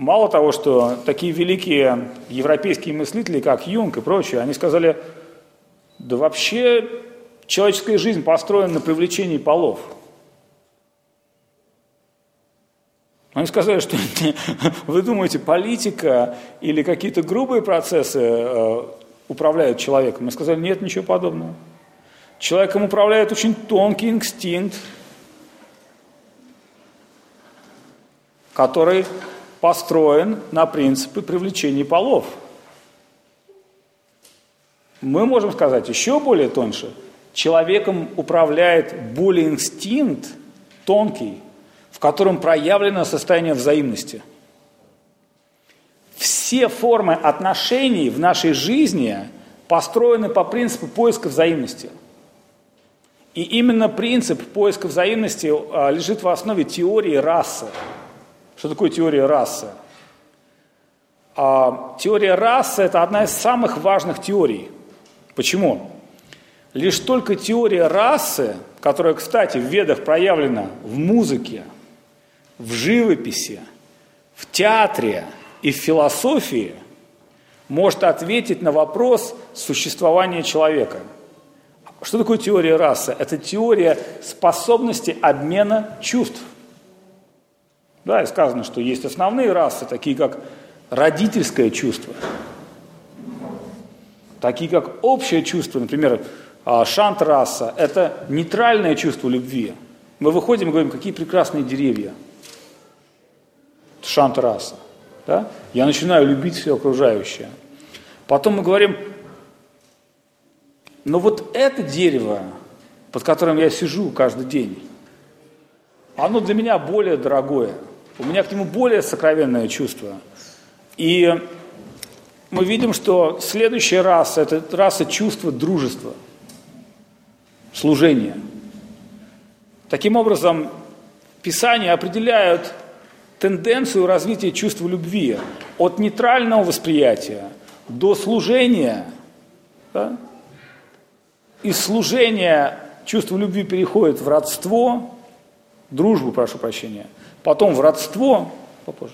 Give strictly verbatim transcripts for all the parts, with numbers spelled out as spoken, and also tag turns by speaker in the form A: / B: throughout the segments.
A: Мало того, что такие великие европейские мыслители, как Юнг и прочие, они сказали, да вообще человеческая жизнь построена на привлечении полов. Они сказали, что вы думаете, политика или какие-то грубые процессы э, управляют человеком. Мы сказали, нет, ничего подобного. Человеком управляет очень тонкий инстинкт, который построен на принципе привлечения полов. Мы можем сказать еще более тоньше. Человеком управляет более инстинкт тонкий, в котором проявлено состояние взаимности. Все формы отношений в нашей жизни построены по принципу поиска взаимности. И именно принцип поиска взаимности лежит в основе теории расы. Что такое теория расы? А, теория расы – это одна из самых важных теорий. Почему? Лишь только теория расы, которая, кстати, в Ведах проявлена в музыке, в живописи, в театре и в философии, может ответить на вопрос существования человека. Что такое теория расы? Это теория способности обмена чувств. Да, и сказано, что есть основные расы, такие как родительское чувство, такие как общее чувство, например, шант-раса – это нейтральное чувство любви. Мы выходим и говорим, какие прекрасные деревья. Шант-раса. Да? Я начинаю любить все окружающее. Потом мы говорим, но вот это дерево, под которым я сижу каждый день, оно для меня более дорогое. У меня к нему более сокровенное чувство. И мы видим, что следующая раса – это раса чувства дружества, служения. Таким образом, Писания определяют тенденцию развития чувства любви от нейтрального восприятия до служения. Да? Из служения чувство любви переходит в родство, дружбу, прошу прощения, потом в родство, попозже.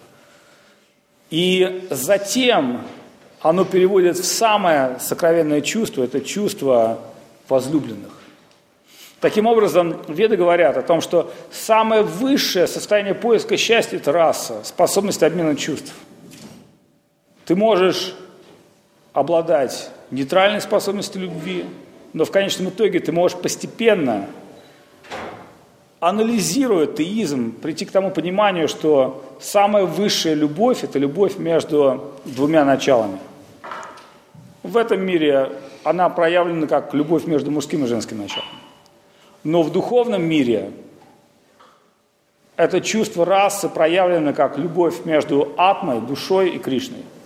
A: И затем оно переводит в самое сокровенное чувство, это чувство возлюбленных. Таким образом, Веды говорят о том, что самое высшее состояние поиска счастья – это раса, способность обмена чувств. Ты можешь обладать нейтральной способностью любви, но в конечном итоге ты можешь постепенно, анализируя теизм, прийти к тому пониманию, что самая высшая любовь – это любовь между двумя началами. В этом мире она проявлена как любовь между мужским и женским началом. Но в духовном мире это чувство расы проявлено как любовь между атмой, душой и Кришной.